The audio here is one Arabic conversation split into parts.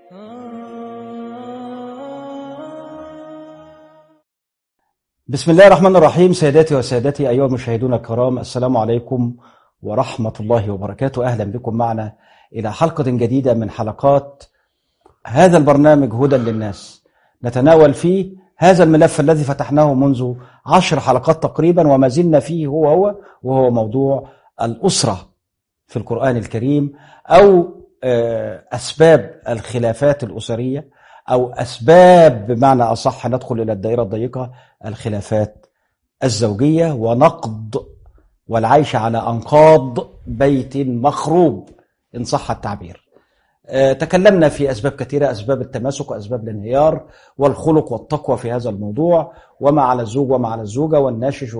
بسم الله الرحمن الرحيم. سيداتي وسادتي أيها المشاهدون الكرام، السلام عليكم ورحمة الله وبركاته. أهلا بكم معنا إلى حلقة جديدة من حلقات هذا البرنامج هدى للناس، نتناول فيه هذا الملف الذي فتحناه منذ 10 حلقات تقريبا وما زلنا فيه وهو موضوع الأسرة في القرآن الكريم، أو أسباب الخلافات الأسرية، أو أسباب بمعنى أصح ندخل إلى الدائرة الضيقة الخلافات الزوجية، ونقض والعيش على أنقاض بيت مخروب إن صح التعبير. تكلمنا في أسباب كثيرة، أسباب التماسك وأسباب الانهيار والخلق والتقوى في هذا الموضوع، وما على الزوج وما على الزوجة والناشج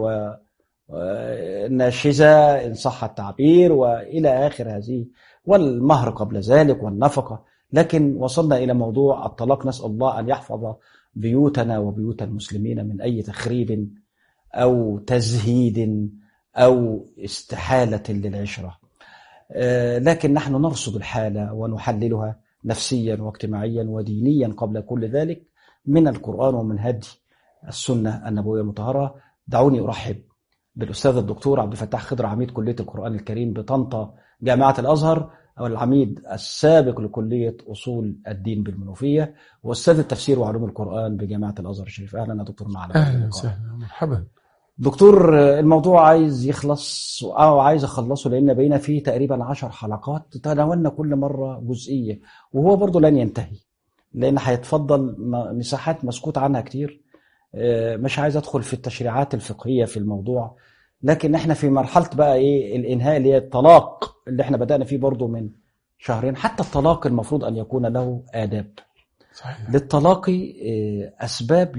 والناشزة إن صح التعبير وإلى آخر هذه، والمهر قبل ذلك والنفقة. لكن وصلنا إلى موضوع الطلاق، نسأل الله أن يحفظ بيوتنا وبيوت المسلمين من أي تخريب أو تزهيد أو استحالة للعشرة. لكن نحن نرصد الحالة ونحللها نفسيا واجتماعيا ودينيا قبل كل ذلك من القرآن ومن هدي السنة النبوية المطهرة. دعوني أرحب بالأستاذ الدكتور عبد الفتاح خضر، عميد كلية القرآن الكريم بطنطا جامعة الأزهر، أو العميد السابق لكلية أصول الدين بالمنوفية، وأستاذ التفسير وعلوم القرآن بجامعة الأزهر الشريف. أهلا يا دكتور معنا. أهلا وسهلا، مرحبا دكتور. الموضوع عايز يخلص أو عايز أخلصه، لأن بينا فيه تقريبا 10 حلقات تناولنا كل مرة جزئية، وهو برضو لن ينتهي لأن هيتفضل مساحات مسكوت عنها كتير. مش عايز أدخل في التشريعات الفقهية في الموضوع، لكن احنا في مرحلة بقى ايه الانهاء، اللي هي الطلاق اللي احنا بدأنا فيه برضو من شهرين. حتى الطلاق المفروض ان يكون له آداب. صحيح. للطلاق اسباب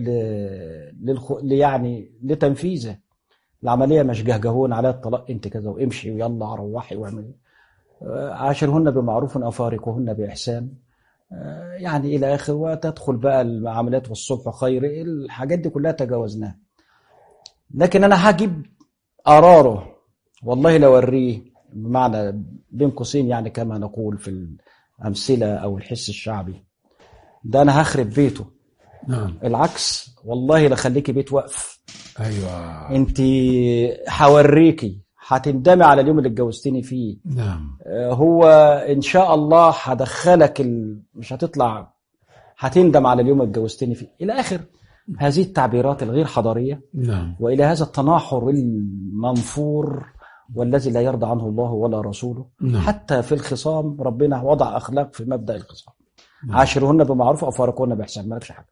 يعني لتنفيذه. العملية مش جهجهون على الطلاق، انت كذا وامشي ويلا روحي واعملي. عاشرهن بمعروف او فارقهن بإحسان، يعني الى اخر، وتدخل بقى المعاملات والصلح خير. الحاجات دي كلها تجاوزناها، لكن انا هجيب قراره والله لو اوريه، بمعنى بين قوسين يعني كما نقول في الأمثلة أو الحس الشعبي، ده أنا هخرب بيته. نعم. العكس والله لخليكي بيت وقف. أيوة. انت هوريكي، هتندمي على اليوم اللي اتجوزتني فيه. نعم. هو إن شاء الله هدخلك مش هتطلع، هتندم على اليوم اللي اتجوزتني فيه إلى آخر هذه التعبيرات الغير حضارية. نعم. وإلى هذا التناحر المنفور والذي لا يرضى عنه الله ولا رسوله. نعم. حتى في الخصام ربنا وضع أخلاق في مبدأ الخصام. نعم. عاشرهن بمعروف أو فارقهن بإحسان، مالكش حاجة.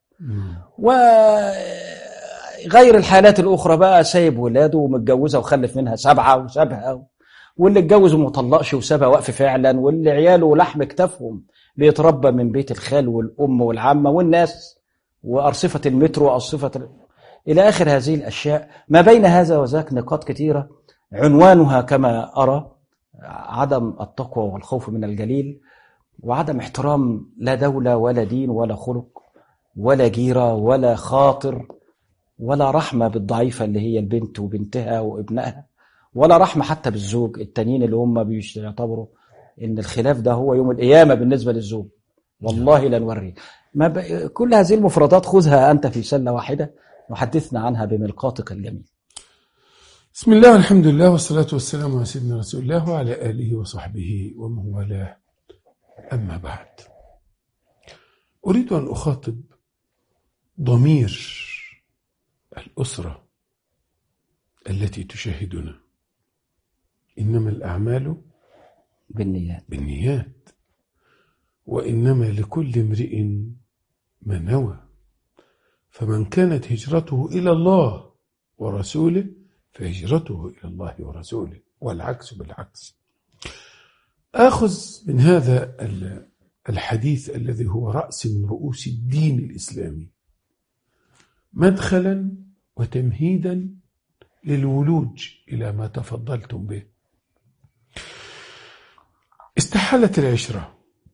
وغير الحالات الأخرى بقى سايب ولاده ومتجوزة وخلف منها 7 وسابها، واللي اتجوز ومطلقش وسابها وقف فعلا، واللي عياله لحم كتافهم بيتربى من بيت الخال والأم والعمة والناس وأرصفة المترو وأرصفة إلى آخر هذه الأشياء. ما بين هذا وذاك نقاط كثيرة، عنوانها كما أرى عدم التقوى والخوف من الجليل، وعدم احترام لا دولة ولا دين ولا خلق ولا جيرة ولا خاطر، ولا رحمة بالضعيفة اللي هي البنت وبنتها وابنها، ولا رحمة حتى بالزوج التانيين اللي هم بيعتبروا إن الخلاف ده هو يوم القيامة بالنسبة للزوج. والله لنوري كل هذه المفردات خذها أنت في سلة واحدة وحدثنا عنها بملقاتك الجميل. بسم الله والحمد لله والصلاة والسلام على سيدنا رسول الله وعلى آله وصحبه ومن والاه. أما بعد، أريد أن أخاطب ضمير الأسرة التي تشاهدنا. إنما الأعمال بالنيات وإنما لكل امرئ ما نوى، فمن كانت هجرته إلى الله ورسوله فهجرته إلى الله ورسوله، والعكس بالعكس. آخذ من هذا الحديث الذي هو رأس من رؤوس الدين الإسلامي مدخلا وتمهيدا للولوج إلى ما تفضلتم به. استحالت العشرة،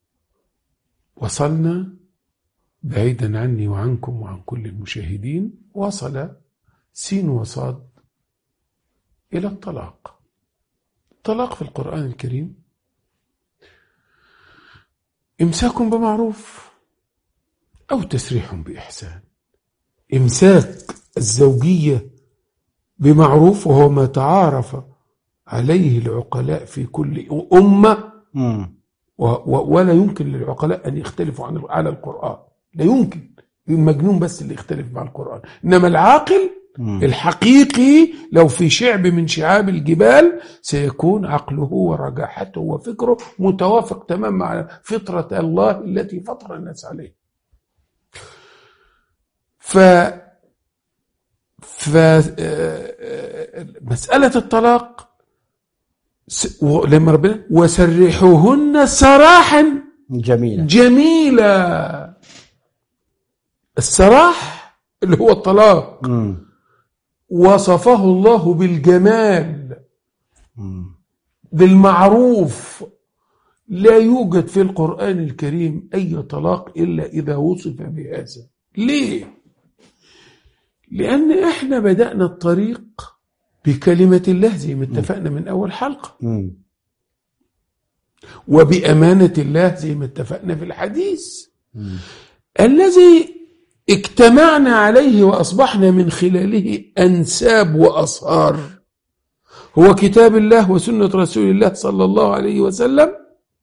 وصلنا بعيدا عني وعنكم وعن كل المشاهدين، وصل سين وصاد إلى الطلاق. الطلاق في القرآن الكريم إمساك بمعروف أو تسريح بإحسان. إمساك الزوجية بمعروف وهو ما تعارف عليه العقلاء في كل أمة، ولا يمكن للعقلاء أن يختلفوا على القرآن، لا يمكن. المجنون بس اللي يختلف مع القرآن، إنما العاقل الحقيقي لو في شعب من شعاب الجبال سيكون عقله ورجاحته وفكره متوافق تماما مع فطرة الله التي فطر الناس عليه. مسألة الطلاق لما ربنا وسرحوهن سراحا جميلا، السراح اللي هو الطلاق وصفه الله بالجمال بالمعروف. لا يوجد في القرآن الكريم أي طلاق إلا إذا وصف بهذا. ليه؟ لأن إحنا بدأنا الطريق بكلمة الله زي ما اتفقنا من أول حلقة، وبأمانة الله زي ما اتفقنا في الحديث الذي اجتمعنا عليه وأصبحنا من خلاله أنساب وأصهار، هو كتاب الله وسنة رسول الله صلى الله عليه وسلم،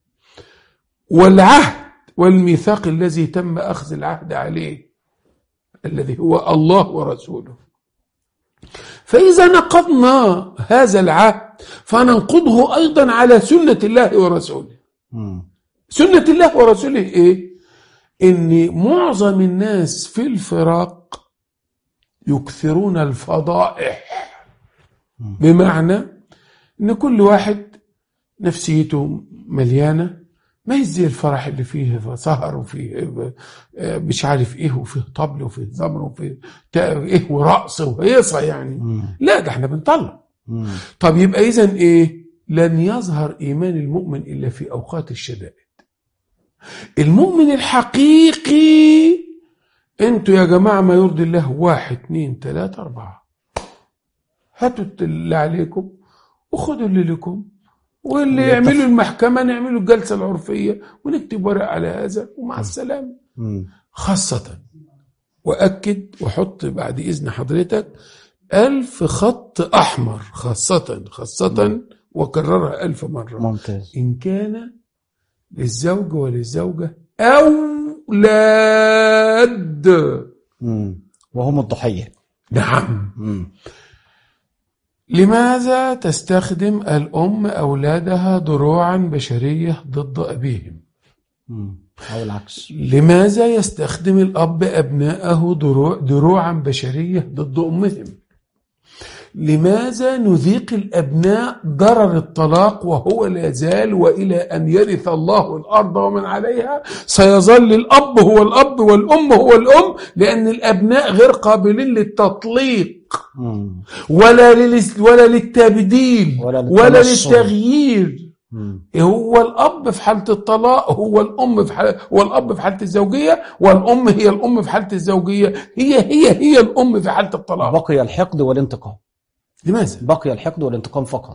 والعهد والميثاق الذي تم أخذ العهد عليه الذي هو الله ورسوله. فإذا نقضنا هذا العهد فننقضه أيضا على سنة الله ورسوله. سنة الله ورسوله إيه؟ إن معظم الناس في الفراق يكثرون الفضائح، بمعنى إن كل واحد نفسيته مليانة، ما يزي الفرح اللي فيه سهر وفيه مش عارف ايه وفيه طبل وفيه زمر وفيه ايه ورقص وهيصة يعني. لا، ده احنا بنطلع. طب يبقى اذن ايه؟ لن يظهر ايمان المؤمن الا في اوقات الشدائد. المؤمن الحقيقي انتوا يا جماعة ما يرضي الله 1 2 3 4، هاتوا اللي عليكم وخدوا اللي لكم، واللي يعملوا المحكمة نعملوا الجلسة العرفية ونكتب ورق على هذا ومع السلامة. خاصة وأكد وحط بعد إذن حضرتك 1000 خط أحمر، خاصة وكررها 1000 مرة. ممتاز. إن كان للزوج وللزوجة أولاد وهم الضحية. نعم. لماذا تستخدم الأم أولادها دروعا بشرية ضد أبيهم؟ أو العكس. لماذا يستخدم الأب أبناءه دروعا بشرية ضد أمهم؟ لماذا نذيق الأبناء ضرر الطلاق وهو لا زال وإلى أن يرث الله الأرض ومن عليها سيظل الأب هو الأب والأم هو الأم؟ لأن الأبناء غير قابلين للتطليق ولا للتبديل ولا للتغيير. هو الأب في حالة الطلاق، هو الأب في حالة الزوجية، والأم هي الأم في حالة الزوجية، هي الأم في حالة الطلاق. بقي الحقد والانتقام. لماذا؟ بقي الحقد والانتقام فقط.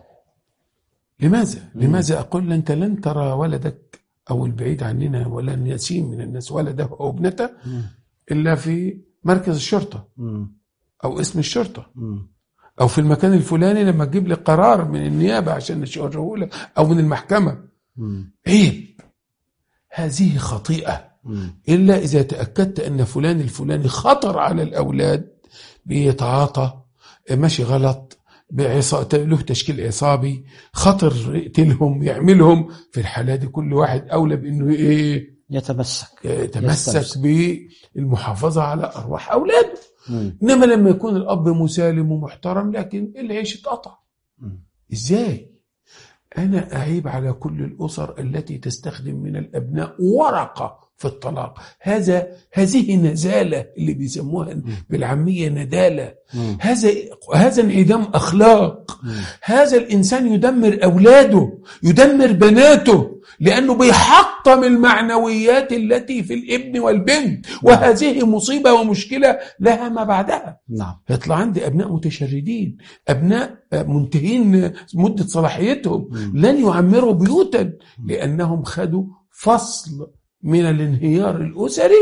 لماذا أقول أنت لن ترى ولدك أو البعيد عننا ولن يسيم من الناس ولده أو ابنته إلا في مركز الشرطة أو اسم الشرطة أو في المكان الفلاني لما تجيب لي قرار من النيابة عشان نشوره لك أو من المحكمة. عيب، هذه خطيئة. إلا إذا تأكدت أن فلان الفلاني خطر على الأولاد، بيتعاطى، ماشي غلط، له تشكيل عصابي، خطر يقتلهم يعملهم. في الحالة دي كل واحد أولى بأنه إيه؟ يتمسك بالمحافظة على أرواح أولاده. إنما لما يكون الأب مسالم ومحترم لكن العيش اتقطع، إزاي؟ أنا أعيب على كل الأسر التي تستخدم من الأبناء ورقة في الطلاق. هذه نزالة اللي بيسموها بالعامية ندالة. هذا انعدام أخلاق. هذا الإنسان يدمر أولاده، يدمر بناته، لأنه بيحطم المعنويات التي في الابن والبنت، وهذه مصيبة ومشكلة لها ما بعدها. يطلع عندي أبناء متشردين، أبناء منتهين مدة صلاحيتهم، لن يعمروا بيوتا لأنهم خدوا فصل من الانهيار الأسري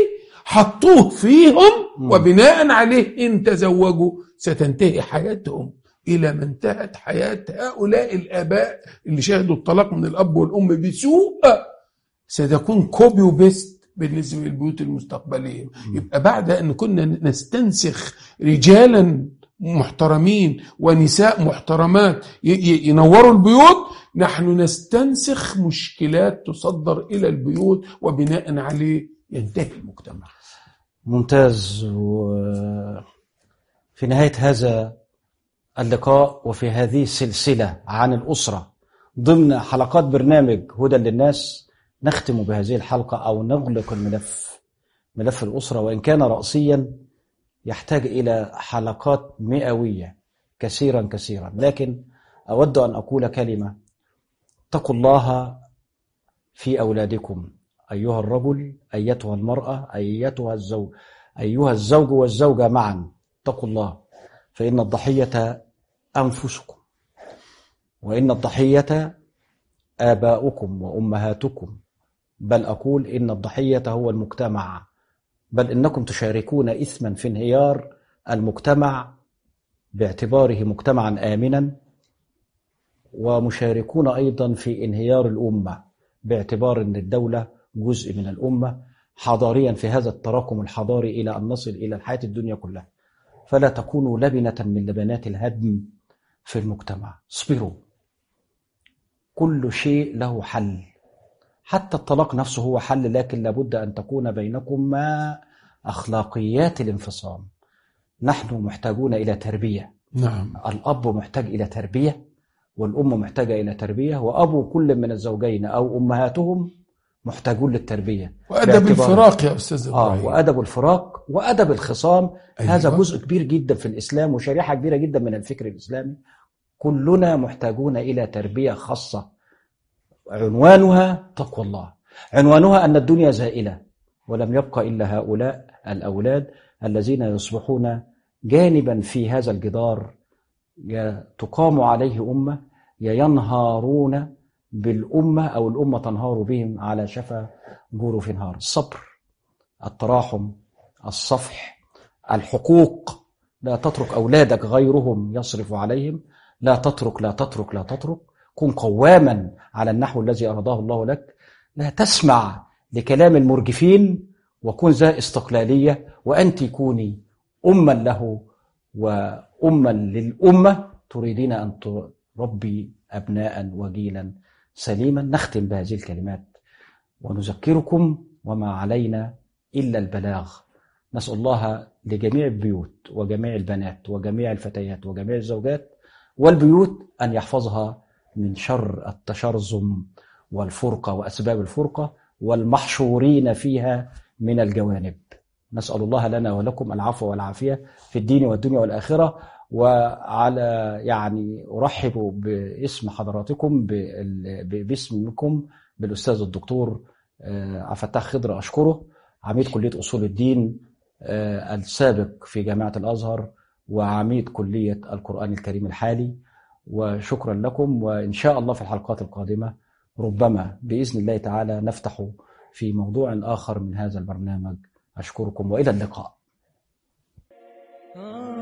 حطوه فيهم وبناء عليه إن تزوجوا ستنتهي حياتهم إلى ما انتهت حياة هؤلاء الآباء اللي شاهدوا الطلاق من الأب والأم بسوء. ستكون كوبي وبيست بالنسبة للبيوت المستقبلية. يبقى بعد أن كنا نستنسخ رجالا محترمين ونساء محترمات ينوروا البيوت، نحن نستنسخ مشكلات تصدر إلى البيوت وبناء عليه ينتهي المجتمع. ممتاز. وفي نهاية هذا اللقاء وفي هذه السلسلة عن الأسرة ضمن حلقات برنامج هدى للناس، نختم بهذه الحلقة أو نغلق ملف الأسرة، وإن كان رأسيا يحتاج إلى حلقات مئوية كثيرا، لكن أود أن أقول كلمة: اتقوا الله في أولادكم أيها الرجل، أيتها المرأة، أيها الزوج والزوجة معا، اتقوا الله، فإن الضحية أنفسكم، وإن الضحية آباؤكم وأمهاتكم، بل أقول إن الضحية هو المجتمع، بل إنكم تشاركون إثما في انهيار المجتمع باعتباره مجتمعا آمنا، ومشاركون أيضا في انهيار الأمة باعتبار أن الدولة جزء من الأمة حضاريا في هذا التراكم الحضاري إلى أن نصل إلى الحياة الدنيا كلها. فلا تكونوا لبنة من لبنات الهدم في المجتمع. اصبروا، كل شيء له حل، حتى الطلاق نفسه هو حل، لكن لابد أن تكون بينكما أخلاقيات الانفصام. نحن محتاجون إلى تربية. نعم. الأب محتاج إلى تربية، والأم محتاجة إلى تربية، وأبو كل من الزوجين أو أمهاتهم محتاجون للتربية. وأدب الفراق يا أستاذ إبراهيم. وأدب الفراق وأدب الخصام. أيوة. هذا جزء كبير جدا في الإسلام وشريحة كبيرة جدا من الفكر الإسلامي. كلنا محتاجون إلى تربية خاصة عنوانها تقوى الله، عنوانها أن الدنيا زائلة ولم يبقى إلا هؤلاء الأولاد الذين يصبحون جانبا في هذا الجدار، تقام عليه أمة، ينهارون بالأمة أو الأمة تنهار بهم على شفا جرف نهار. الصبر، التراحم، الصفح، الحقوق. لا تترك أولادك غيرهم يصرف عليهم، لا تترك. كن قواما على النحو الذي أرضاه الله لك، لا تسمع لكلام المرجفين، وكن ذا استقلالية، وأنت كوني أما له وأما للأمة، تريدين أن تربي أبناء وجيلا سليما. نختم بهذه الكلمات ونذكركم وما علينا إلا البلاغ. نسأل الله لجميع البيوت وجميع البنات وجميع الفتيات وجميع الزوجات والبيوت أن يحفظها من شر التشرذم والفرقة وأسباب الفرقة والمحشورين فيها من الجوانب. نسأل الله لنا ولكم العفو والعافية في الدين والدنيا والآخرة. وعلى أرحب باسم حضراتكم باسمكم بالأستاذ الدكتور عبد الفتاح خضر، أشكره، عميد كلية أصول الدين السابق في جامعة الأزهر وعميد كلية القرآن الكريم الحالي. وشكرا لكم، وإن شاء الله في الحلقات القادمة ربما بإذن الله تعالى نفتح في موضوع آخر من هذا البرنامج. أشكركم وإلى اللقاء.